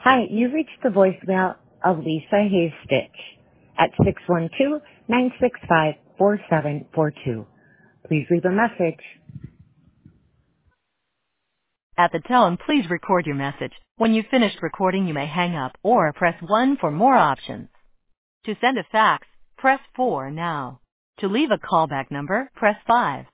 Hi, you've reached the voicemail of Lisa Haystitch at 612-965-4742. Please leave a message. At the tone, please record your message. When you've finished recording, you may hang up or press 1 for more options. To send a fax, press 4 now. To leave a callback number, press 5.